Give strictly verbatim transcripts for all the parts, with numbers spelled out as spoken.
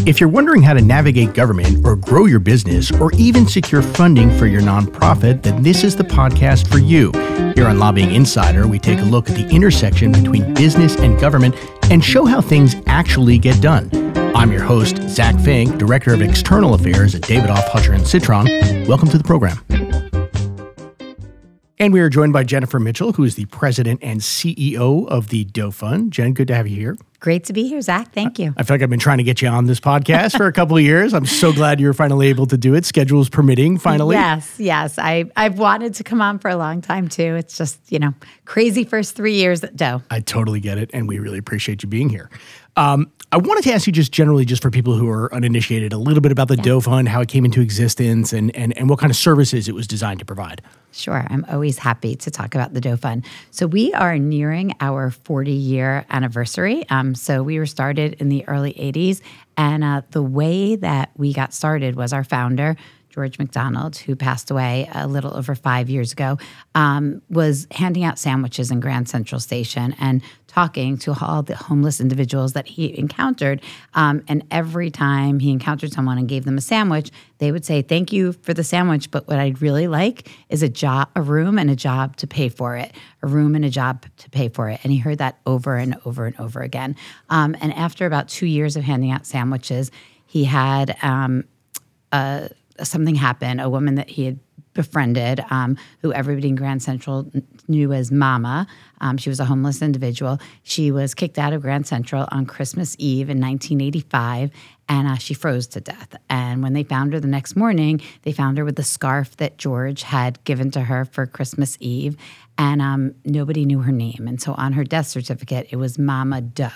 If you're wondering how to navigate government or grow your business or even secure funding for your nonprofit, then this is the podcast for you. Here on Lobbying Insider, we take a look at the intersection between business and government and show how things actually get done. I'm your host, Zach Fink, Director of External Affairs at Davidoff, Hutcher and Citron. Welcome to the program. And we are joined by Jennifer Mitchell, who is the President and C E O of the Doe Fund. Jen, good to have you here. Great to be here, Zach. Thank you. I feel like I've been trying to get you on this podcast for a couple of years. I'm so glad you're finally able to do it. Schedule's permitting, finally. Yes, yes. I, I've wanted to come on for a long time, too. It's just, you know, crazy first three years at Doe. I totally get it, and we really appreciate you being here. Um, I wanted to ask you just generally, just for people who are uninitiated, a little bit about the yeah. Doe Fund, how it came into existence, and, and, and what kind of services it was designed to provide. Sure. I'm always happy to talk about the Doe Fund. So we are nearing our forty-year anniversary. Um, so we were started in the early eighties, and uh, the way that we got started was our founder, George McDonald, who passed away a little over five years ago, um, was handing out sandwiches in Grand Central Station and talking to all the homeless individuals that he encountered. Um, and every time he encountered someone and gave them a sandwich, they would say, "Thank you for the sandwich, but what I'd really like is a job, a room and a job to pay for it, a room and a job to pay for it." And he heard that over and over and over again. Um, and after about two years of handing out sandwiches, he had um, a something happened. A woman that he had befriended, um, who everybody in Grand Central knew as Mama. Um, she was a homeless individual. She was kicked out of Grand Central on Christmas Eve in nineteen eighty-five, and uh, she froze to death. And when they found her the next morning, they found her with the scarf that George had given to her for Christmas Eve, and um, nobody knew her name. And so on her death certificate, it was Mama Doe.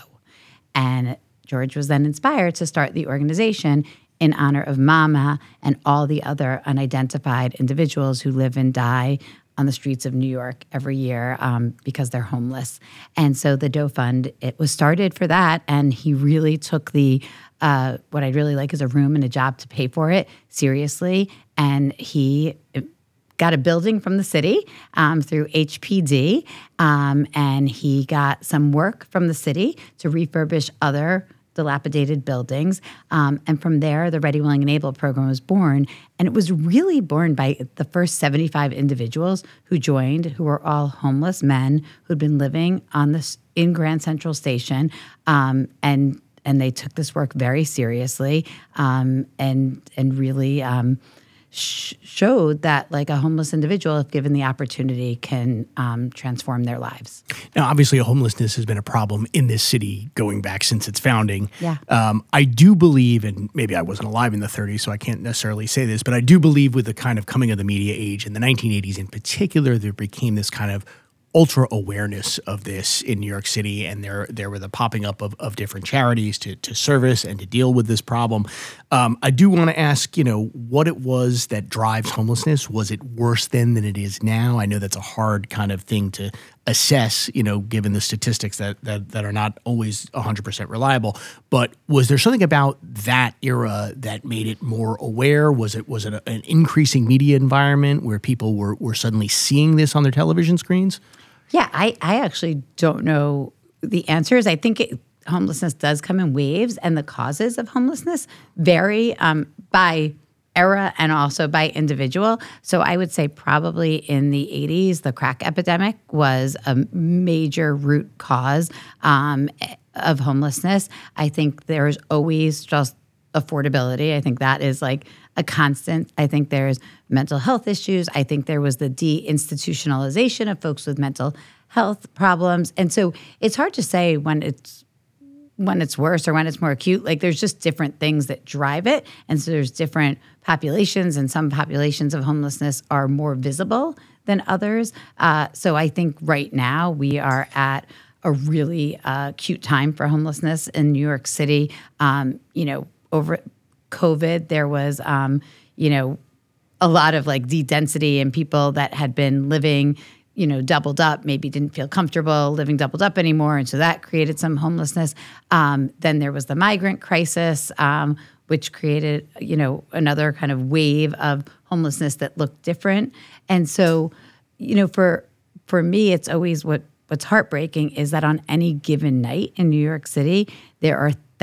And George was then inspired to start the organization in honor of Mama and all the other unidentified individuals who live and die on the streets of New York every year um, because they're homeless. And so the Doe Fund, it was started for that, and he really took the, uh, what I'd really like is a room and a job to pay for it, seriously, and he got a building from the city um, through H P D, um, and he got some work from the city to refurbish other dilapidated buildings. Um, and from there, the Ready, Willing, and Able program was born. And it was really born by the first seventy-five individuals who joined, who were all homeless men who'd been living on this in Grand Central Station. Um, and and they took this work very seriously um, and and really um, sh- showed that like a homeless individual, if given the opportunity, can um, transform their lives. Now, obviously, homelessness has been a problem in this city going back since its founding. Yeah. Um, I do believe, and maybe I wasn't alive in the thirties, so I can't necessarily say this, but I do believe with the kind of coming of the media age in the nineteen eighties in particular, there became this kind of ultra awareness of this in New York City, and there there were the popping up of, of different charities to to service and to deal with this problem. Um, I do want to ask, you know, what it was that drives homelessness. Was it worse then than it is now? I know that's a hard kind of thing to assess, you know, given the statistics that that, that are not always one hundred percent reliable. But was there something about that era that made it more aware? Was it was it a, an increasing media environment where people were were suddenly seeing this on their television screens? Yeah, I, I actually don't know the answers. I think it, homelessness does come in waves, and the causes of homelessness vary um, by era and also by individual. So I would say probably in the eighties, the crack epidemic was a major root cause um, of homelessness. I think there's always just affordability. I think that is like a constant. I think there's mental health issues. I think there was the deinstitutionalization of folks with mental health problems. And so it's hard to say when it's when it's worse or when it's more acute. Like there's just different things that drive it. And so there's different populations, and some populations of homelessness are more visible than others. Uh, so I think right now we are at a really uh, acute time for homelessness in New York City. Um, you know, over COVID, there was, um, you know, a lot of like de-density and people that had been living, you know, doubled up, maybe didn't feel comfortable living doubled up anymore. And so that created some homelessness. Um, then there was the migrant crisis, um, which created, you know, another kind of wave of homelessness that looked different. And so, you know, for for me, it's always what what's heartbreaking is that on any given night in New York City, there are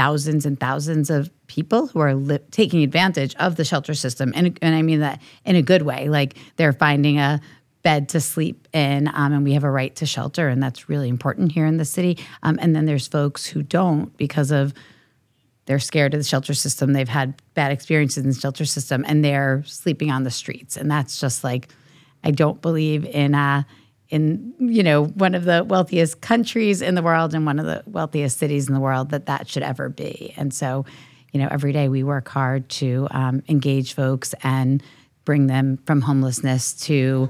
thousands and thousands of people who are li- taking advantage of the shelter system. And, and I mean that in a good way. Like they're finding a bed to sleep in, um, and we have a right to shelter, and that's really important here in the city. Um, and then there's folks who don't because of they're scared of the shelter system. They've had bad experiences in the shelter system, and they're sleeping on the streets. And that's just like, I don't believe in uh, in you know one of the wealthiest countries in the world and one of the wealthiest cities in the world that that should ever be. And so, you know, every day we work hard to um, engage folks and bring them from homelessness to,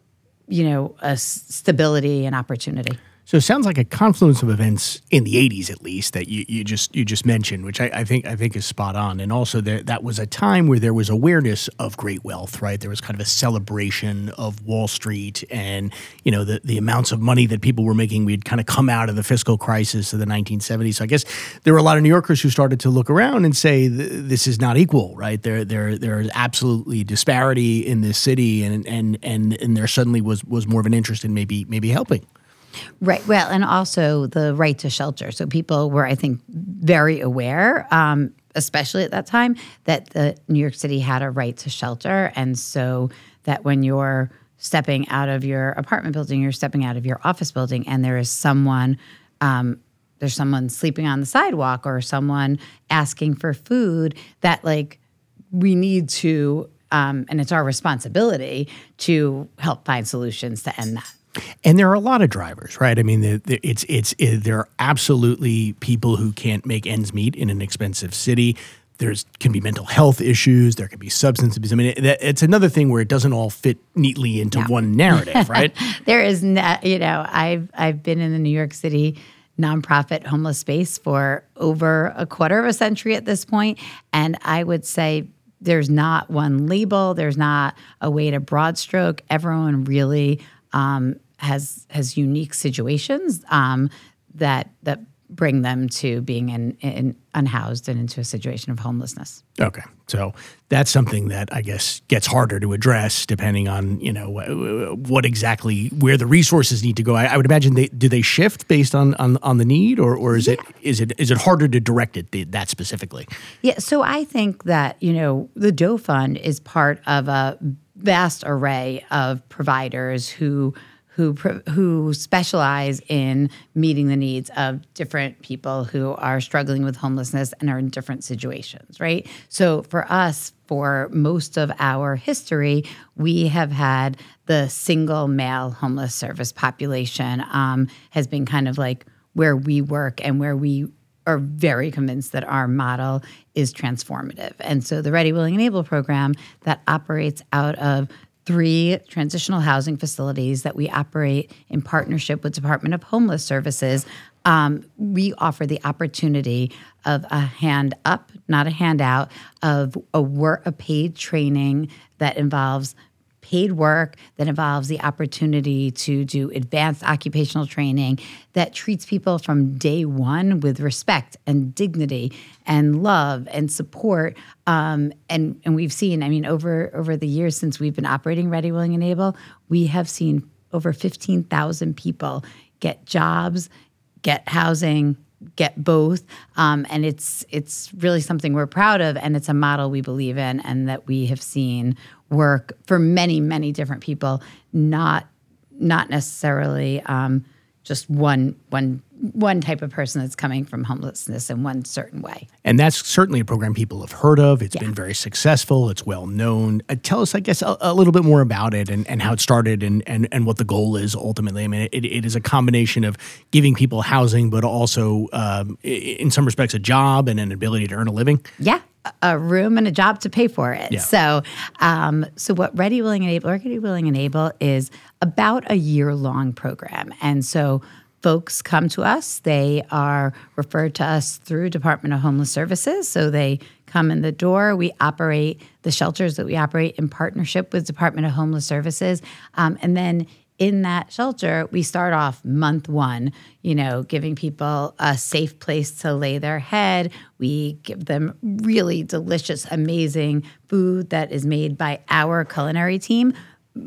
you know, a s- stability and opportunity. So it sounds like a confluence of events in the eighties, at least, that you, you just you just mentioned, which I, I think I think is spot on. And also there, that was a time where there was awareness of great wealth, right? There was kind of a celebration of Wall Street and, you know, the, the amounts of money that people were making. We'd kind of come out of the fiscal crisis of the nineteen seventies. So I guess there were a lot of New Yorkers who started to look around and say, this is not equal, right? There there there is absolutely disparity in this city, and and and and there suddenly was was more of an interest in maybe maybe helping. Right. Well, and also the right to shelter. So people were, I think, very aware, um, especially at that time, that the New York City had a right to shelter. And so that when you're stepping out of your apartment building, you're stepping out of your office building, and there is someone, um, there's someone sleeping on the sidewalk or someone asking for food, that like we need to, um, and it's our responsibility to help find solutions to end that. And there are a lot of drivers, right? I mean, the, the, it's it's it, there are absolutely people who can't make ends meet in an expensive city. There's can be mental health issues. There can be substance abuse. I mean, it, it's another thing where it doesn't all fit neatly into no. one narrative, right? There is, no, you know, I've I've been in the New York City nonprofit homeless space for over a quarter of a century at this point, and I would say there's not one label. There's not a way to broad stroke. Everyone really Um, has has unique situations um, that that bring them to being in, in unhoused and into a situation of homelessness. Okay, so that's something that I guess gets harder to address depending on you know what exactly where the resources need to go. I, I would imagine they do they shift based on on, on the need, or or is yeah. it is it is it harder to direct it that specifically? Yeah, so I think that you know the Doe Fund is part of a vast array of providers who who who specialize in meeting the needs of different people who are struggling with homelessness and are in different situations, right? So for us, for most of our history, we have had the single male homeless service population um, has been kind of like where we work and where we are very convinced that our model is transformative. And so the Ready, Willing, and Able program that operates out of three transitional housing facilities that we operate in partnership with Department of Homeless Services, um, we offer the opportunity of a hand up, not a handout, of a work, a paid training that involves paid work, that involves the opportunity to do advanced occupational training that treats people from day one with respect and dignity and love and support. Um, and, and we've seen, I mean, over, over the years since we've been operating Ready, Willing, and Able, we have seen over fifteen thousand people get jobs, get housing, get both. Um, and it's it's really something we're proud of, and it's a model we believe in and that we have seen work for many, many different people, not not necessarily um, just one one one type of person that's coming from homelessness in one certain way. And that's certainly a program people have heard of. It's yeah. been very successful. It's well known. Uh, tell us, I guess, a, a little bit more about it and, and how it started and, and, and what the goal is ultimately. I mean, it, it is a combination of giving people housing, but also, um, in some respects, a job and an ability to earn a living. Yeah. A room and a job to pay for it. Yeah. So, um, so what Ready, Willing, and Able, Ready, Willing, and Able is about a year-long program. And so folks come to us. They are referred to us through Department of Homeless Services. So they come in the door. We operate the shelters that we operate in partnership with Department of Homeless Services. Um, and then in that shelter, we start off month one, you know, giving people a safe place to lay their head. We give them really delicious, amazing food that is made by our culinary team,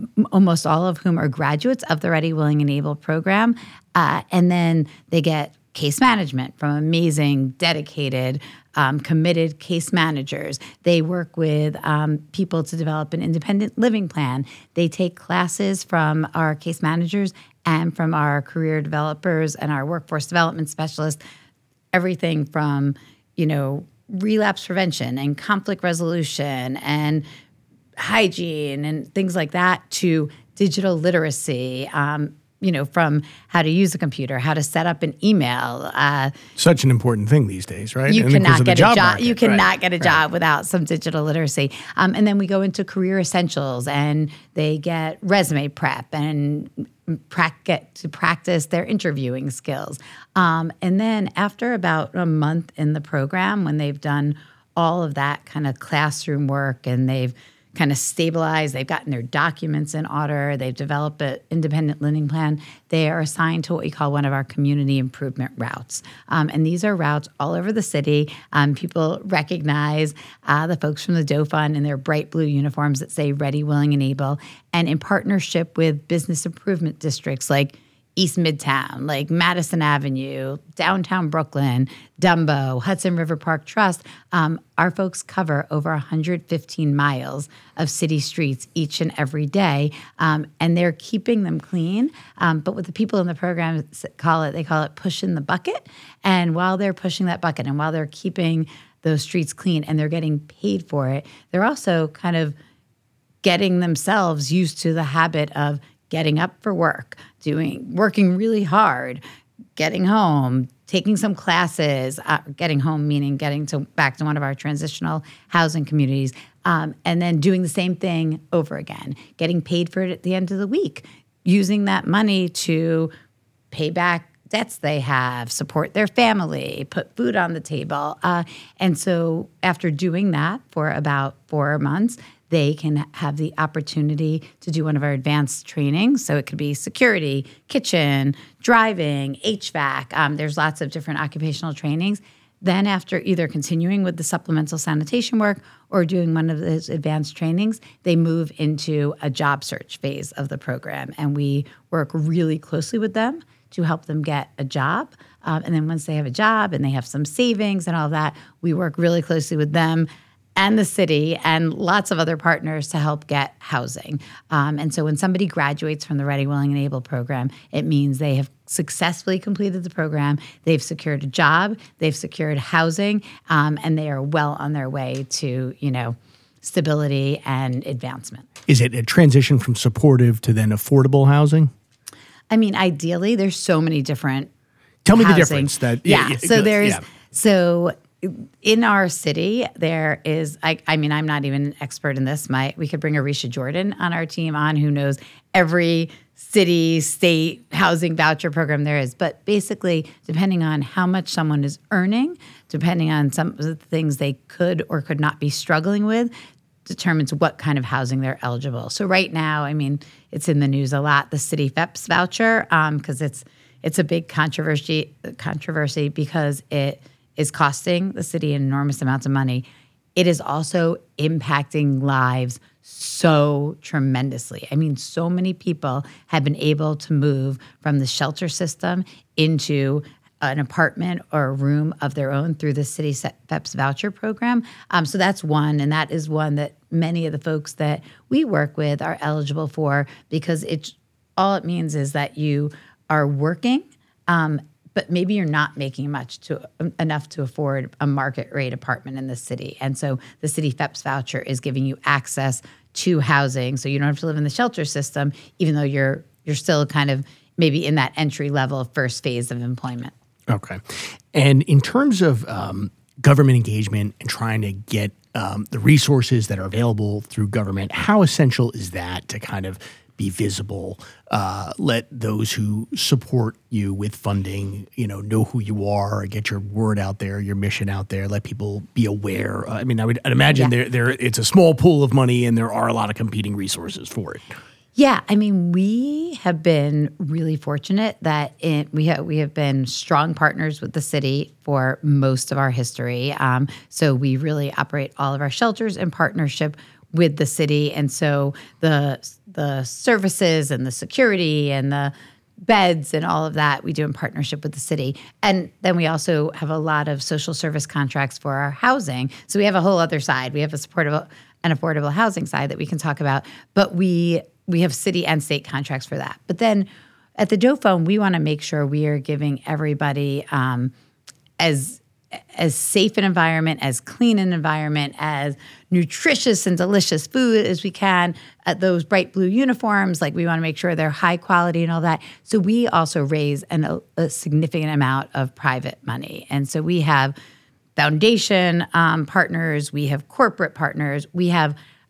almost all of whom are graduates of the Ready, Willing, and Able program. Uh, and then they get case management from amazing, dedicated, um, committed case managers. They work with um, people to develop an independent living plan. They take classes from our case managers and from our career developers and our workforce development specialists, everything from, you know, relapse prevention and conflict resolution and hygiene and things like that to digital literacy, um, you know, from how to use a computer, how to set up an email. Uh, Such an important thing these days, right? you And cannot get a job. market, You cannot right, get a right. job without some digital literacy. Um, and then we go into career essentials, and they get resume prep and pra- get to practice their interviewing skills. Um, and then after about a month in the program, when they've done all of that kind of classroom work and they've kind of stabilized, they've gotten their documents in order, they've developed an independent living plan, they are assigned to what we call one of our community improvement routes. Um, and these are routes all over the city. Um, people recognize uh, the folks from the Doe Fund in their bright blue uniforms that say Ready, Willing, and Able. And in partnership with business improvement districts like East Midtown, like Madison Avenue, downtown Brooklyn, Dumbo, Hudson River Park Trust, um, our folks cover over one hundred fifteen miles of city streets each and every day, um, and they're keeping them clean. Um, but what the people in the program call it, they call it pushing the bucket. And while they're pushing that bucket and while they're keeping those streets clean and they're getting paid for it, they're also kind of getting themselves used to the habit of getting up for work, doing working really hard, getting home, taking some classes, uh, getting home meaning getting to back to one of our transitional housing communities, um, and then doing the same thing over again, getting paid for it at the end of the week, using that money to pay back debts they have, support their family, put food on the table. Uh, and so after doing that for about four months, they can have the opportunity to do one of our advanced trainings. So it could be security, kitchen, driving, H V A C. Um, there's lots of different occupational trainings. Then after either continuing with the supplemental sanitation work or doing one of those advanced trainings, they move into a job search phase of the program. And we work really closely with them to help them get a job. Um, and then once they have a job and they have some savings and all that, we work really closely with them and the city and lots of other partners to help get housing. Um, and so when somebody graduates from the Ready, Willing, and Able program, it means they have successfully completed the program, they've secured a job, they've secured housing, um, and they are well on their way to, you know, stability and advancement. Is it a transition from supportive to then affordable housing? I mean, ideally, there's so many different Tell me housing. the difference. That Yeah, yeah, so there's, yeah. so in our city, there is, I, I mean, I'm not even an expert in this. My, we could bring Arisha Jordan on our team on who knows every city, state housing voucher program there is. But basically, depending on how much someone is earning, depending on some of the things they could or could not be struggling with, determines what kind of housing they're eligible. So right now, I mean, it's in the news a lot, the City F E P S voucher, because um, it's it's a big controversy controversy because it is costing the city enormous amounts of money. It is also impacting lives so tremendously. I mean, so many people have been able to move from the shelter system into an apartment or a room of their own through the City F E P S voucher program. Um, so that's one, and that is one that many of the folks that we work with are eligible for because it all it means is that you are working, um, but maybe you're not making much to enough to afford a market rate apartment in the city. And so the City F E P S voucher is giving you access to housing, so you don't have to live in the shelter system, even though you're you're still kind of maybe in that entry level first phase of employment. Okay. And in terms of um, government engagement and trying to get um, the resources that are available through government, how essential is that to kind of be visible, uh, let those who support you with funding, you know, know who you are, get your word out there, your mission out there, let people be aware? I mean, I would I'd imagine yeah. there there it's a small pool of money and there are a lot of competing resources for it. Yeah, I mean, we have been really fortunate that it, we have we have been strong partners with the city for most of our history. Um, so we really operate all of our shelters in partnership with the city, and so the the services and the security and the beds and all of that we do in partnership with the city. And then we also have a lot of social service contracts for our housing. So we have a whole other side. We have a supportable and affordable housing side that we can talk about. But we we have city and state contracts for that. But then at the Doe Phone, we want to make sure we are giving everybody um, as as safe an environment, as clean an environment, as nutritious and delicious food as we can, at those bright blue uniforms. Like, we want to make sure they're high quality and all that. So we also raise an, a, a significant amount of private money. And so we have foundation um, partners, we have corporate partners, we have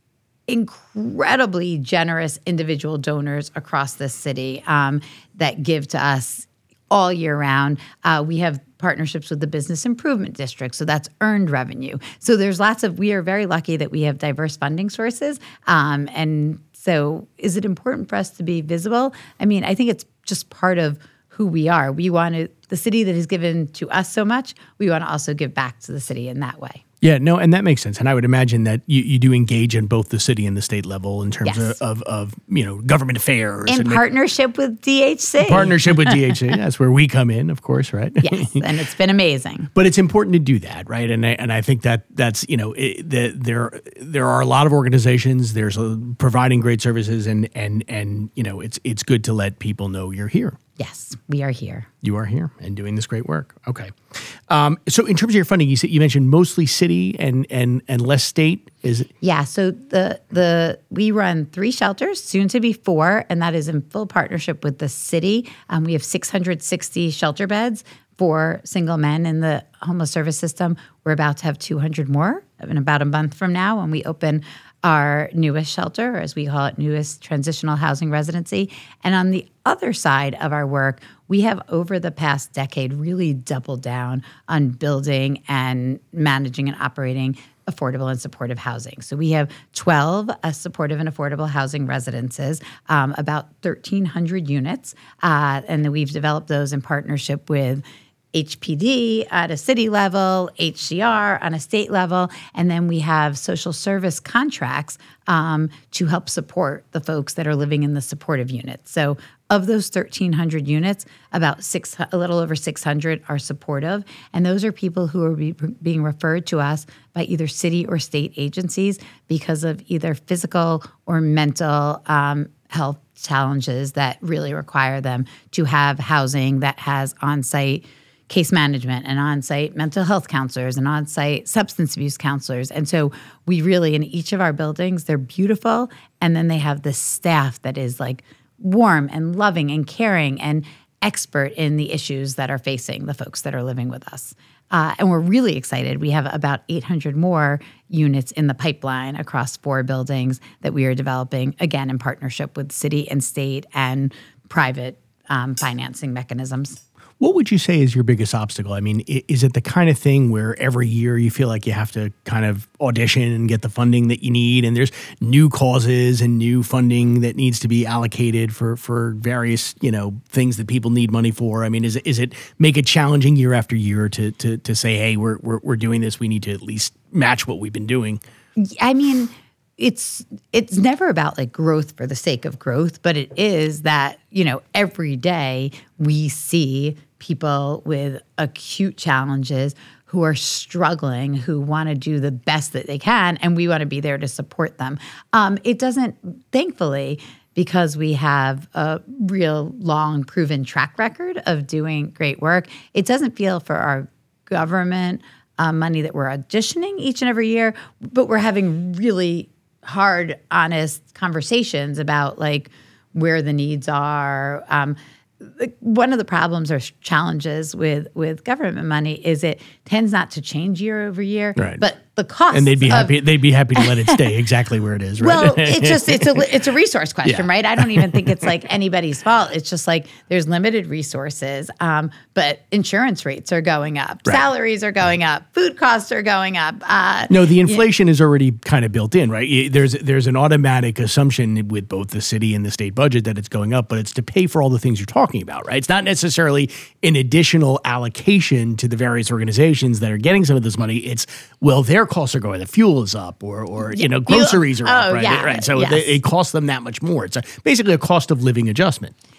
incredibly generous individual donors across the city um, that give to us all year round. Uh, we have partnerships with the Business Improvement District, so that's earned revenue. So there's lots of, we are very lucky that we have diverse funding sources. Um, and so is it important for us to be visible? I mean, I think it's just part of who we are. We want to, the city that has given to us so much, we want to also give back to the city in that way. Yeah, no, and that makes sense. And I would imagine that you, you do engage in both the city and the state level in terms Yes. of, of, of, you know, government affairs. In and partnership with D H C. make, partnership with D H C. That's where we come in, of course, right? Yes, and it's been amazing. But it's important to do that, right? And I, and I think that that's, you know, it, the, there there are a lot of organizations, there's a, providing great services, and, and, and you know, it's it's good to let people know you're here. Yes, we are here. You are here and doing this great work. Okay. Um, so in terms of your funding, you said you mentioned mostly city and and and less state. Is it? Yeah. So the the we run three shelters, soon to be four, and that is in full partnership with the city. Um, we have six hundred sixty shelter beds for single men in the homeless service system. We're about to have two hundred more in about a month from now when we open our newest shelter, or as we call it, newest transitional housing residency. And on the other side of our work, we have over the past decade really doubled down on building and managing and operating affordable and supportive housing. So we have twelve uh, supportive and affordable housing residences, um, about thirteen hundred units, uh, and then we've developed those in partnership with H P D at a city level, H C R on a state level, and then we have social service contracts um, to help support the folks that are living in the supportive units. So of those thirteen hundred units, about six, a little over six hundred are supportive, and those are people who are be, being referred to us by either city or state agencies because of either physical or mental um, health challenges that really require them to have housing that has on-site case management and on-site mental health counselors and on-site substance abuse counselors. And so we really, in each of our buildings, they're beautiful. And then they have this staff that is like warm and loving and caring and expert in the issues that are facing the folks that are living with us. Uh, and we're really excited. We have about eight hundred more units in the pipeline across four buildings that we are developing, again, in partnership with city and state and private um, financing mechanisms. What would you say is your biggest obstacle? I mean, i- is it the kind of thing where every year you feel like you have to kind of audition and get the funding that you need, and there's new causes and new funding that needs to be allocated for, for various, you know, things that people need money for? I mean, is it, is it make it challenging year after year to to to say, hey, we're we're we're doing this, we need to at least match what we've been doing? I mean, it's it's never about like growth for the sake of growth, but it is that, you know, every day we see people with acute challenges who are struggling, who want to do the best that they can, and we want to be there to support them. Um, it doesn't, thankfully, because we have a real long proven track record of doing great work, it doesn't feel for our government uh, money that we're auditioning each and every year, but we're having really hard, honest conversations about like where the needs are. Um, like one of the problems or challenges with with government money is it tends not to change year over year, Right. but the cost And they'd be of, happy they'd be happy to let it stay exactly where it is, right? well, it's just it's a it's a resource question, Yeah. right? I don't even think it's like anybody's fault. It's just like there's limited resources, um, but insurance rates are going up, Right. salaries are going up, food costs are going up. Uh, No, the inflation is already kind of built in, right? Y- There's there's an automatic assumption with both the city and the state budget that it's going up, but it's to pay for all the things you're talking about, right? It's not necessarily an additional allocation to the various organizations that are getting some of this money. It's, well, their costs are going, the fuel is up, or or you know, groceries are up, oh, right? yeah, right. So yes. they, it costs them that much more. It's a, basically a cost of living adjustment.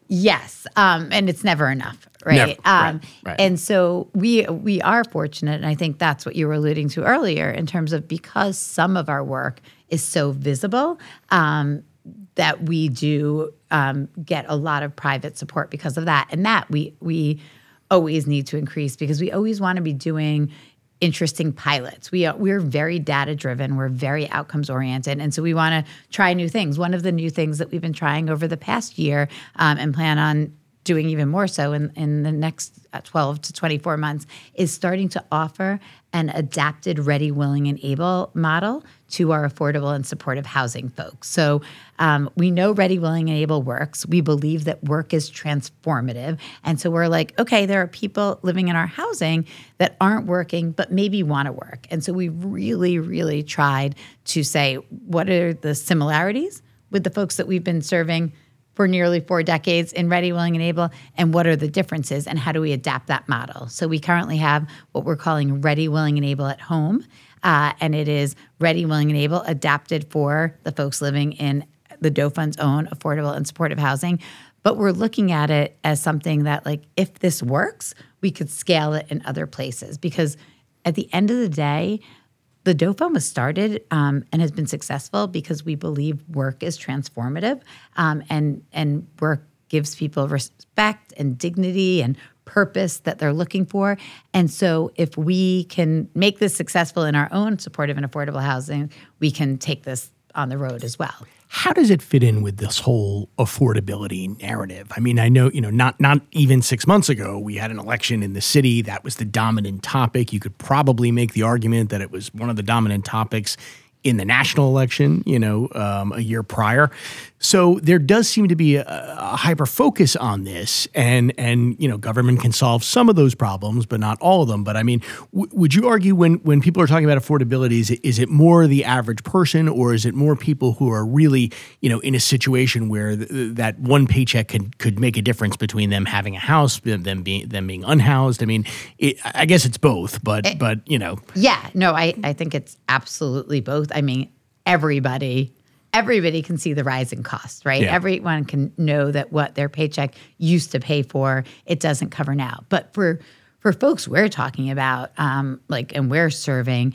Yes, um, and it's never enough, right? Never, right, Um, right. And so we we are fortunate, and I think that's what you were alluding to earlier in terms of because some of our work is so visible um, that we do um, get a lot of private support because of that, and that we we always need to increase because we always want to be doing interesting pilots. We are, we're very data driven. We're very outcomes oriented. And so we want to try new things. One of the new things that we've been trying over the past year um, and plan on doing even more so in, in the next twelve to twenty-four months is starting to offer an adapted ready, willing, and able model to our affordable and supportive housing folks. So um, we know ready, willing, and able works. We believe that work is transformative. And so we're like, okay, there are people living in our housing that aren't working, but maybe want to work. And so we really, really tried to say, what are the similarities with the folks that we've been serving for nearly four decades in Ready, Willing, and Able, and what are the differences, and how do we adapt that model? So we currently have what we're calling Ready, Willing, and Able at Home, uh, and it is Ready, Willing, and Able adapted for the folks living in the Doe Fund's own affordable and supportive housing. But we're looking at it as something that, like, if this works, we could scale it in other places. Because at the end of the day, the Doe Fund was started um, and has been successful because we believe work is transformative um, and and work gives people respect and dignity and purpose that they're looking for. And so if we can make this successful in our own supportive and affordable housing, we can take this on the road as well. How does it fit in with this whole affordability narrative? I mean, I know, you know, not not even six months ago, we had an election in the city. That was the dominant topic. You could probably make the argument that it was one of the dominant topics in the national election, you know, um, a year prior. So there does seem to be a, a hyper focus on this, and and you know, government can solve some of those problems, but not all of them. But I mean, w- would you argue when when people are talking about affordability, is it, is it more the average person, or is it more people who are really, you know, in a situation where th- that one paycheck could could make a difference between them having a house, them being them being unhoused? I mean, it, I guess it's both, but it, but you know, yeah, no, I I think it's absolutely both. I mean, everybody. Everybody can see the rising costs, right? Yeah. Everyone can know that what their paycheck used to pay for, it doesn't cover now. But for for folks we're talking about, um, like, and we're serving,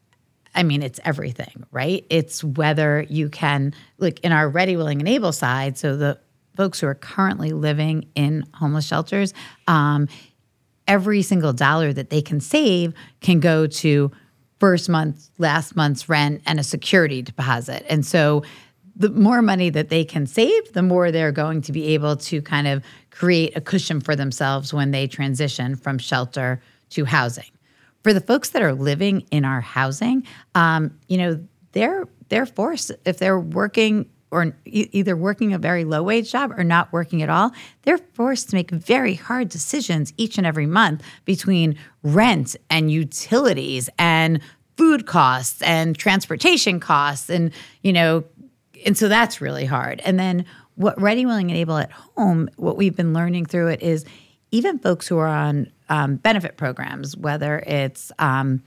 I mean, it's everything, right? It's whether you can, like, in our Ready, Willing, and Able side, so the folks who are currently living in homeless shelters, um, every single dollar that they can save can go to first month, last month's rent, and a security deposit. And so the more money that they can save, the more they're going to be able to kind of create a cushion for themselves when they transition from shelter to housing. For the folks that are living in our housing, um, you know, they're they're forced, if they're working or e- either working a very low wage job or not working at all, they're forced to make very hard decisions each and every month between rent and utilities and food costs and transportation costs. And, you know, and so that's really hard. And then what Ready, Willing, and Able at Home, what we've been learning through it is even folks who are on um, benefit programs, whether it's um,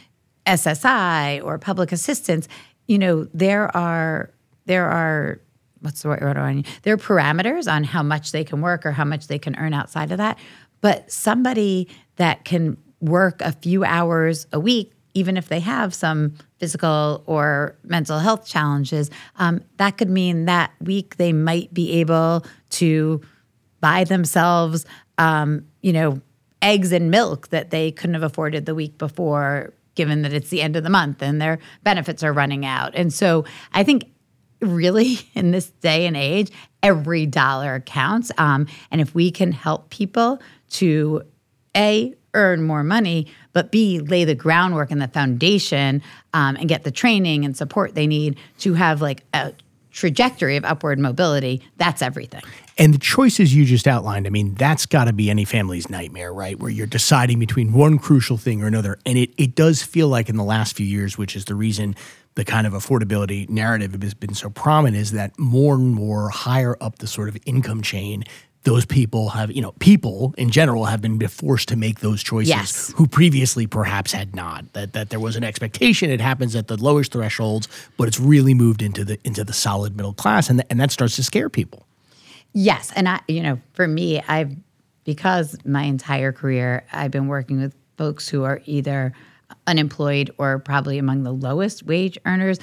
S S I or public assistance, you know, there are There are, what's the word on? There are parameters on how much they can work or how much they can earn outside of that. But somebody that can work a few hours a week, even if they have some physical or mental health challenges, um, that could mean that week they might be able to buy themselves, um, you know, eggs and milk that they couldn't have afforded the week before, given that it's the end of the month and their benefits are running out. And so I think really, in this day and age, every dollar counts. Um, and if we can help people to, A, earn more money, but B, lay the groundwork and the foundation um, and get the training and support they need to have like a trajectory of upward mobility, that's everything. And the choices you just outlined, I mean, that's got to be any family's nightmare, right? Where you're deciding between one crucial thing or another. And it, it does feel like in the last few years, which is the reason the kind of affordability narrative has been so prominent, is that more and more higher up the sort of income chain, those people have, you know, people in general have been forced to make those choices Yes. who previously perhaps had not. That that there was an expectation, it happens at the lowest thresholds, but it's really moved into the into the solid middle class, and th- and that starts to scare people. Yes. And I, you know, for me, I've, because my entire career, I've been working with folks who are either unemployed or probably among the lowest wage earners.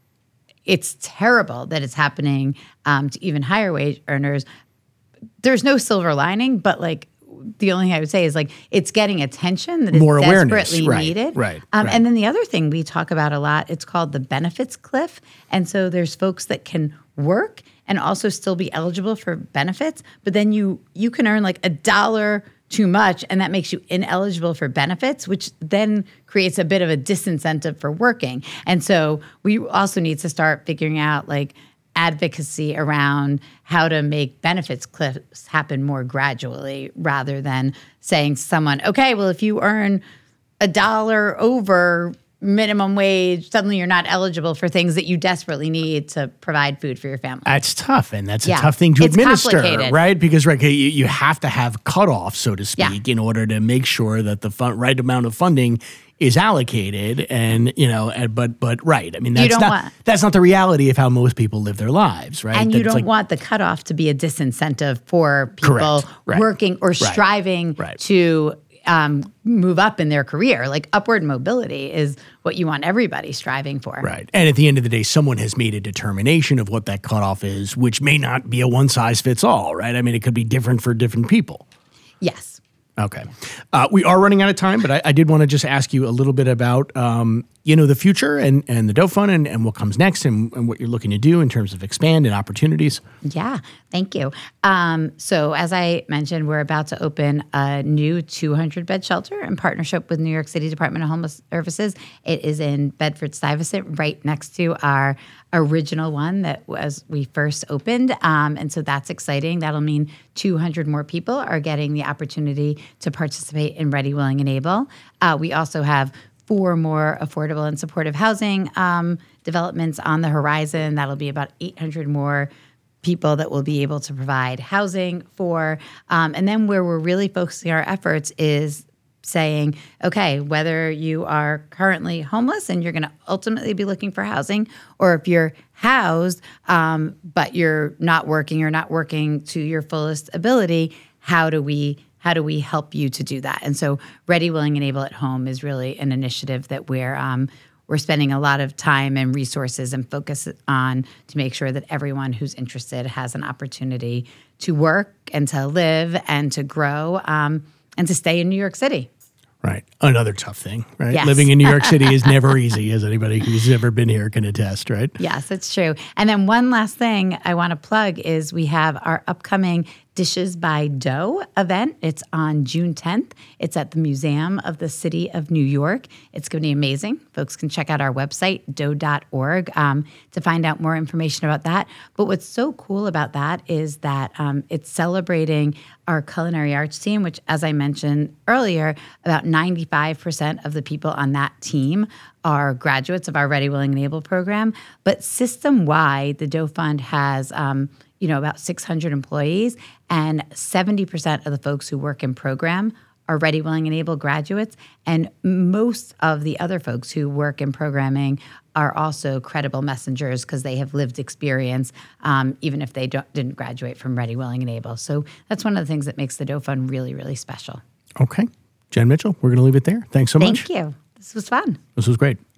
It's terrible that it's happening um, to even higher wage earners. There's no silver lining, but like, the only thing I would say is like it's getting attention that is More desperately awareness. Right, needed. right, Um, right. And then the other thing we talk about a lot, it's called the benefits cliff. And so there's folks that can work and also still be eligible for benefits, but then you you can earn like a dollar too much, and that makes you ineligible for benefits, which then creates a bit of a disincentive for working. And so we also need to start figuring out like advocacy around how to make benefits cliffs happen more gradually rather than saying to someone, okay, well, if you earn a dollar over minimum wage, suddenly you're not eligible for things that you desperately need to provide food for your family. That's tough, and that's a Yeah. tough thing to It's administer, complicated. right? Because right, you, you have to have cutoff, so to Yeah. speak, in order to make sure that the fun, right amount of funding is allocated. And you know, and, but but right, I mean, that's don't not want- that's not the reality of how most people live their lives, right? And That you it's don't like- want the cutoff to be a disincentive for people Correct. Right. working or striving Right. to um, move up in their career. Like upward mobility is what you want everybody striving for. Right. And at the end of the day, someone has made a determination of what that cutoff is, which may not be a one size fits all, right? I mean, it could be different for different people. Yes. Okay. Uh, we are running out of time, but I, I did want to just ask you a little bit about, um, you know, the future and, and the Dough Fund and, and what comes next and, and what you're looking to do in terms of expand and opportunities. Yeah, thank you. Um, so as I mentioned, we're about to open a new two hundred bed shelter in partnership with New York City Department of Homeless Services. It is in Bedford-Stuyvesant, right next to our original one that was we first opened. Um, and so that's exciting. That'll mean two hundred more people are getting the opportunity to participate in Ready, Willing, and Able. Uh, we also have four more affordable and supportive housing um, developments on the horizon. That'll be about eight hundred more people that will be able to provide housing for. Um, and then where we're really focusing our efforts is saying, okay, whether you are currently homeless and you're going to ultimately be looking for housing, or if you're housed um, but you're not working or not working to your fullest ability, how do we how do we help you to do that? And so Ready, Willing, and Able at Home is really an initiative that we're um, we're spending a lot of time and resources and focus on to make sure that everyone who's interested has an opportunity to work and to live and to grow um, and to stay in New York City. Right. Another tough thing, right? Yes. Living in New York City is never easy, as anybody who's ever been here can attest, right? Yes, it's true. And then one last thing I want to plug is we have our upcoming Dishes by Dough event. It's on June tenth. It's at the Museum of the City of New York. It's going to be amazing. Folks can check out our website, dough dot org, um, to find out more information about that. But what's so cool about that is that um, it's celebrating our culinary arts team, which, as I mentioned earlier, about ninety-five percent of the people on that team are graduates of our Ready, Willing, and Able program. But system-wide, the Dough Fund has um, you know, about six hundred employees, and seventy percent of the folks who work in program are Ready, Willing, and Able graduates. And most of the other folks who work in programming are also credible messengers because they have lived experience, um, even if they don't, didn't graduate from Ready, Willing, and Able. So that's one of the things that makes the Dough Fund really, really special. Okay. Jen Mitchell, we're going to leave it there. Thanks so much. Thank you. This was fun. This was great.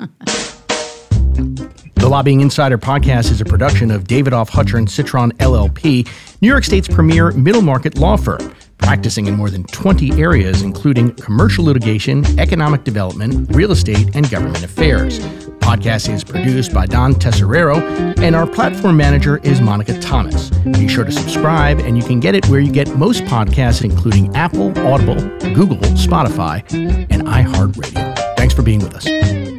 The Lobbying Insider podcast is a production of Davidoff Hutcher Citron L L P, New York State's premier middle market law firm, practicing in more than twenty areas, including commercial litigation, economic development, real estate, and government affairs. The podcast is produced by Don Tesserero, and our platform manager is Monica Thomas. Be sure to subscribe, and you can get it where you get most podcasts, including Apple, Audible, Google, Spotify, and iHeartRadio. Thanks for being with us.